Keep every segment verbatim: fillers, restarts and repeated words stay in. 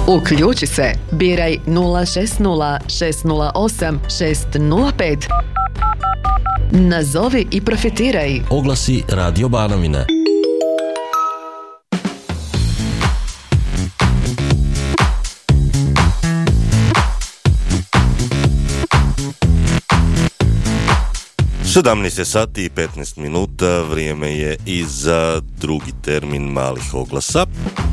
Uključi se, biraj nula šest nula šest nula osam šest nula pet. Nazovi i profitiraj. Oglasi Radio Banovine. sedamnaest sati i petnaest minuta, vrijeme je i za drugi termin malih oglasa.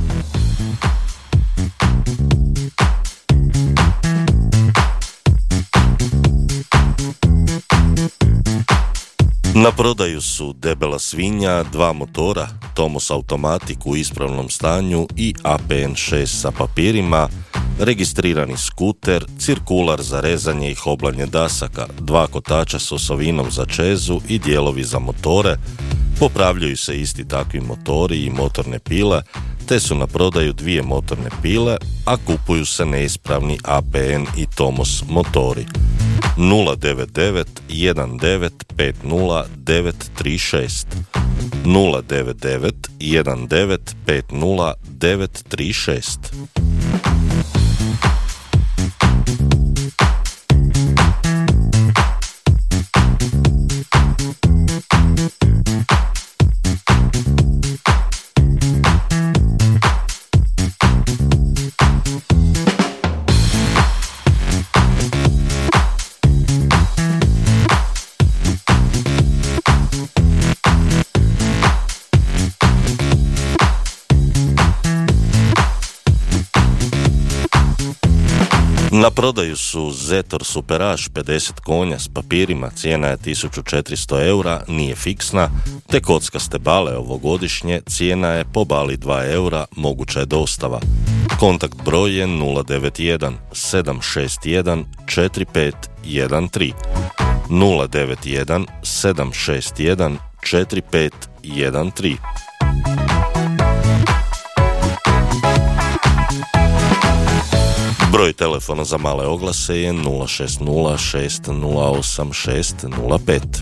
Na prodaju su debela svinja, dva motora, Tomos Automatic u ispravnom stanju i A P N šest sa papirima, registrirani skuter, cirkular za rezanje i hoblanje dasaka, dva kotača s osovinom za čezu i dijelovi za motore, popravljaju se isti takvi motori i motorne pile, te su na prodaju dvije motorne pile, a kupuju se neispravni A P N i Tomos motori. nula devet devet jedan devet pet nula devet tri šest nula devet devet jedan devet pet nula devet tri šest. Na prodaju su Zetor Superaž pedeset konja s papirima, cijena je tisuću četiristo eura, nije fiksna, te kockaste bale ovogodišnje, cijena je po bali dva eura, moguća je dostava. Kontakt broj je nula devet jedan sedam šest jedan četiri pet jedan tri nula devet jedan sedam šest jedan četiri pet jedan tri. Broj telefona za male oglase je nula šest nula šest nula osam šest nula pet.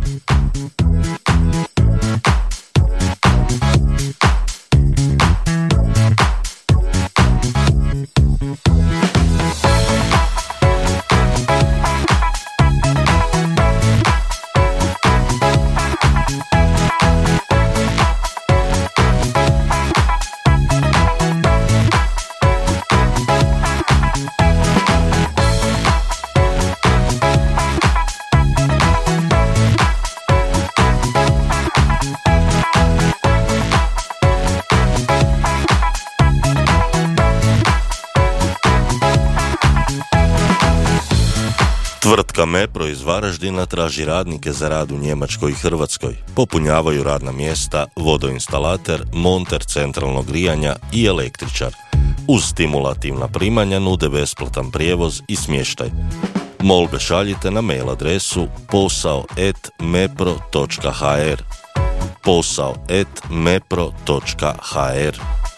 Tvrtka Mepro iz Varaždina traži radnike za rad u Njemačkoj i Hrvatskoj. Popunjavaju radna mjesta vodoinstalater, monter centralnog grijanja i električar. Uz stimulativna primanja nude besplatan prijevoz i smještaj. Molbe šaljite na mail adresu posao et mepro točka ha er posao et mepro točka ha er.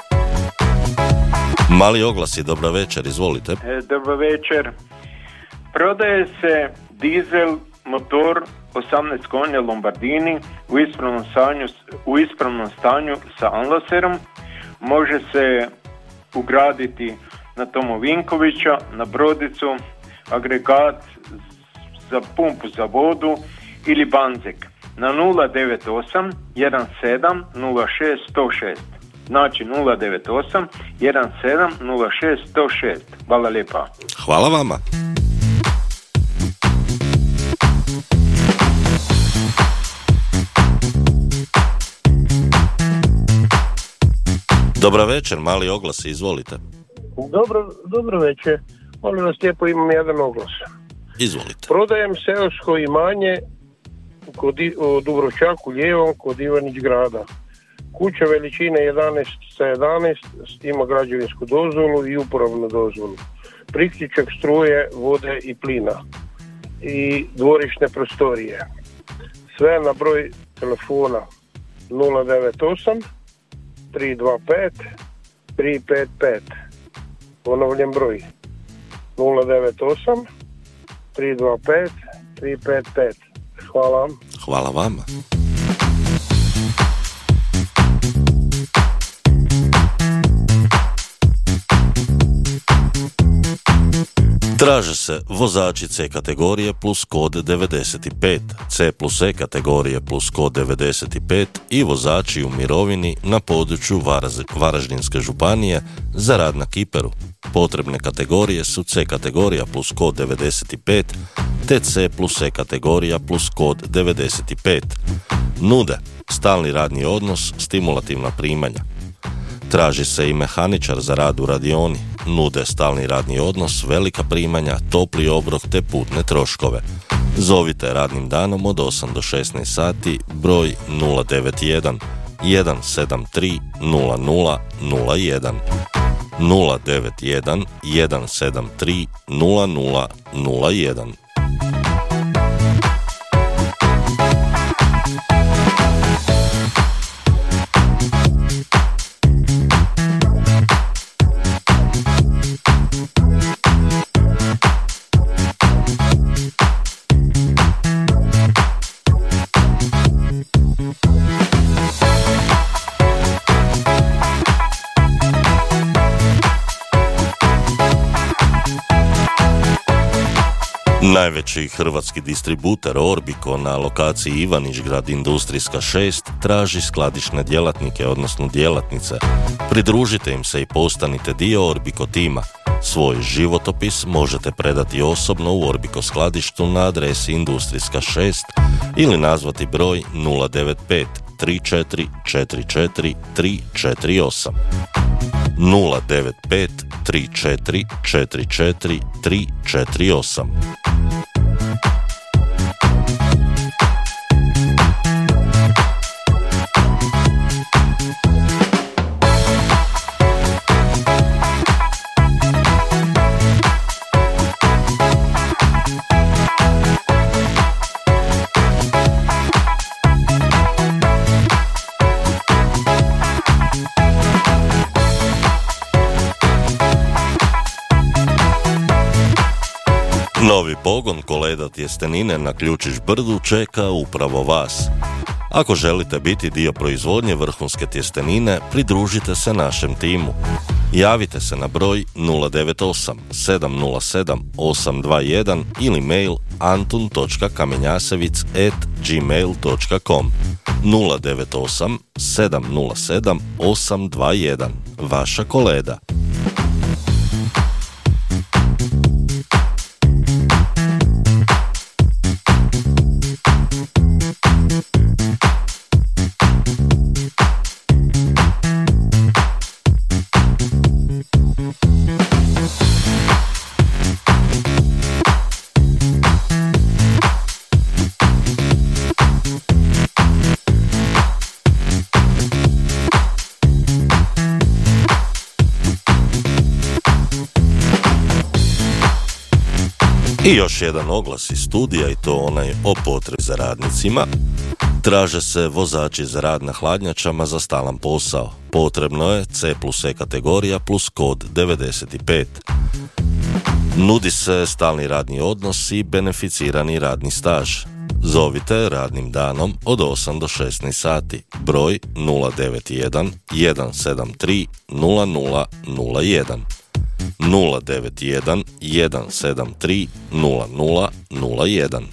Mali oglasi, dobra večer, izvolite. E, dobro večer. Prodaje se dizel motor osamnaest konja Lombardini u ispravnom stanju, u ispravnom stanju sa Anlaserom. Može se ugraditi na Tomo Vinkovića, na brodicu, agregat za pumpu za vodu ili banzek na nula devet osam jedan sedam nula šest sto šest. Znači nula devet osam jedan sedam nula šest sto šest. Hvala lijepa. Hvala vama. Dobra večer, mali oglas, izvolite. Dobro, dobro večer. Molim vas lijepo, imam jedan oglas. Izvolite. Prodajem seosko imanje kod, u Dubrovčaku lijevom kod Ivanić grada. Kuća veličine jedanaest sa jedanaest, ima građevinsku dozvolu i uporabnu dozvolu. Priključak struje, vode i plina. I dvorišne prostorije. Sve na broj telefona nula devet osam tri dva pet tri pet pet. Ponovljen broj nula devet osam tri dva pet tri pet pet. Hvala. Hvala vama. Traže se vozači C kategorije plus kod devedeset pet, C plus E kategorije plus kod devedeset pet i vozači u mirovini na području Varaz- Varaždinske županije za rad na Kiperu. Potrebne kategorije su C kategorija plus kod devedeset pet te C plus E kategorija plus kod devedeset pet. Nude stalni radni odnos, stimulativna primanja. Traži se i mehaničar za rad u radioni. Nude stalni radni odnos, velika primanja, topli obrok te putne troškove. Zovite radnim danom od osam do šesnaest sati, broj nula devet jedan jedan sedam tri nula nula nula jedan. nula devet jedan jedan sedam tri nula nula nula jedan. Najveći hrvatski distributer Orbico na lokaciji Ivanić-Grad Industrijska šest traži skladišne djelatnike, odnosno djelatnice. Pridružite im se i postanite dio Orbico tima. Svoj životopis možete predati osobno u Orbico skladištu na adresi Industrijska šest ili nazvati broj nula devet pet tri četiri četiri četiri tri četiri osam. nula devet pet tri četiri četiri četiri tri četiri osam. Novi pogon Koleda tjestenine na Ključić brdu čeka upravo vas. Ako želite biti dio proizvodnje vrhunske tjestenine, pridružite se našem timu. Javite se na broj nula devet osam sedam nula sedam osam dva jedan ili mail antun točka kamenjasevic at gmail točka com. nula devet osam sedam nula sedam osam dva jedan. Vaša Koleda. I još jedan oglas iz studija, i to onaj o potrebi za radnicima. Traže se vozači za rad na hladnjačama za stalan posao. Potrebno je C plus E kategorija plus kod devedeset pet. Nudi se stalni radni odnos i beneficirani radni staž. Zovite radnim danom od osam do šesnaest sati. Broj nula devet jedan jedan sedam tri nula nula nula jedan. nula devet jedan jedan sedam tri nula nula nula jedan.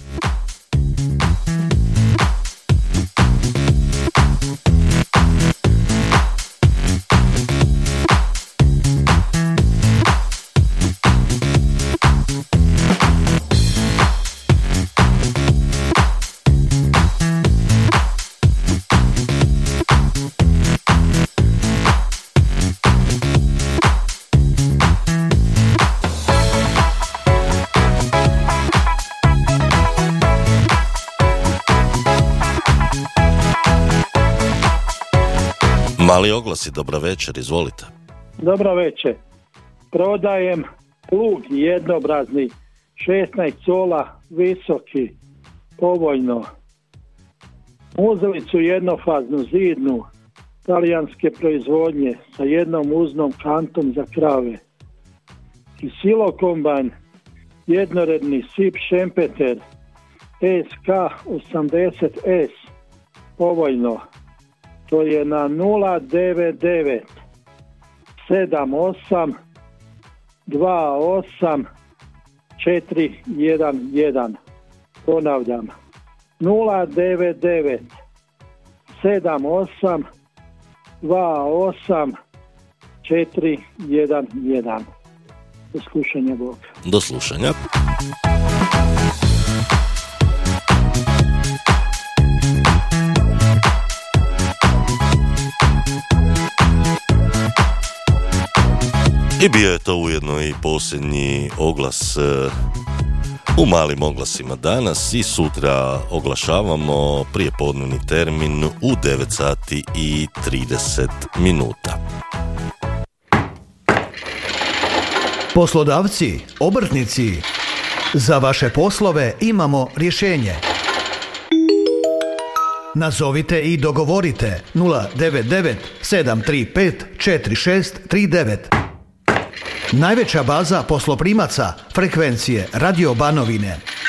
Mali oglasi, dobra večer, izvolite. Dobra večer. Prodajem plug jednobrazni, šesnaest cola, visoki, povoljno. Muzalicu jednofaznu, zidnu, talijanske proizvodnje sa jednom uznom kantom za krave. I silo kombajn, jednoredni sip šempeter, S K osamdeset S, povoljno. To je na nula devet devet sedam osam dva osam četiri jedan jedan. Ponavljam, nula devet devet sedam osam dva osam četiri jedan jedan. Do slušanja, Bog. Do slušanja. I bio je to ujedno i posljednji oglas u malim oglasima danas i sutra oglašavamo prijepodnevni termin u devet sati i trideset minuta. Poslodavci, obrtnici, za vaše poslove imamo rješenje. Nazovite i dogovorite nula devet devet sedam tri pet četiri šest tri devet. Najveća baza posloprimaca frekvencije Radio Banovine.